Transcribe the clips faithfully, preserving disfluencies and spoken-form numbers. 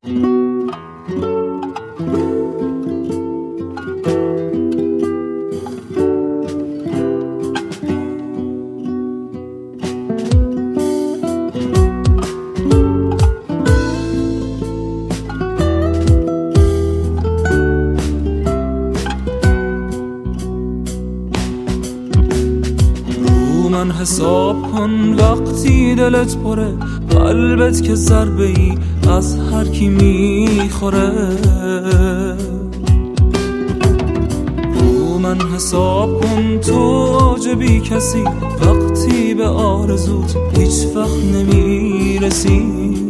من حساب کن وقتی دلت پره، قلبت که ضربه ای از هر کی میخوره. رو من حساب کن تو عجبی کسی، وقتی به آرزوت هیچ وقت نمیرسی.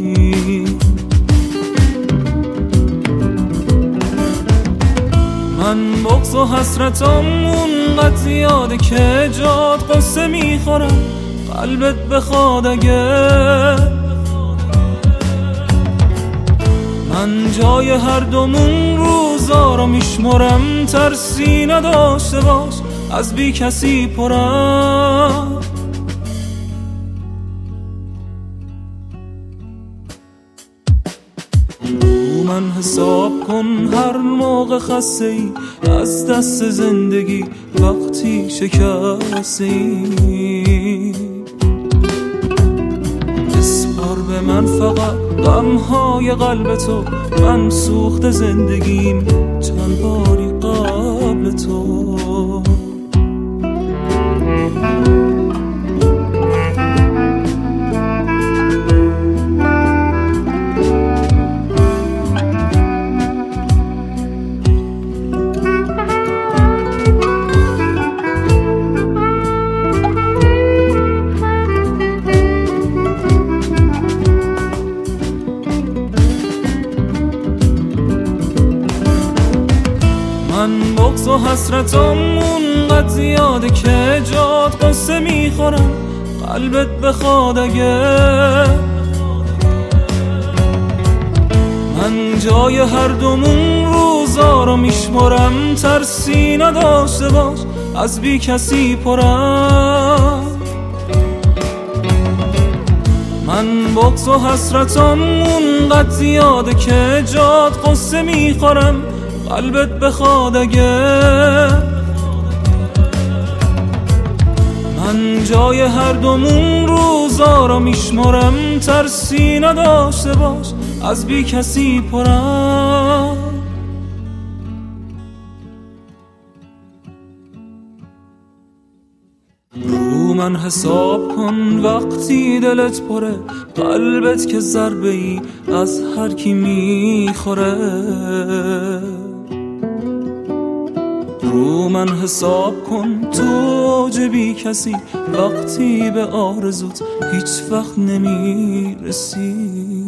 من بغض و حسرتم اونقدر زیاده که جات قصه میخورم، قلبت بخواد اگه. من جای هر دومون روزا رو میشمرم، ترسی نداشته باش از بی کسی پرم. من حساب کن هر موقع خسته ای از دست زندگی، وقتی شکسته ای بسپار به من فقط غمهای قلب تو. من سوخت زندگیم چند باری قبل تو. من بغض و حسرتم اونقدر زیاده که جات قصه میخورم، قلبت بخواد اگه. من جای هر دومون روزا رو میشمرم، ترسی نداشته باش از بی کسی پرم. من بغض و حسرتم اونقدر زیاده که جات قصه میخورم، قلبت بخواد اگه. من جای هر دومون روزا رو میشمرم، ترسی نداشته باش از بی کسی پرم. رو من حساب کن وقتی دلت پره، قلبت که ضربه ای از هر کی میخوره. رو من حساب کن تو عجبی کسی، وقتی به آرزوت هیچ وقت نمیرسی.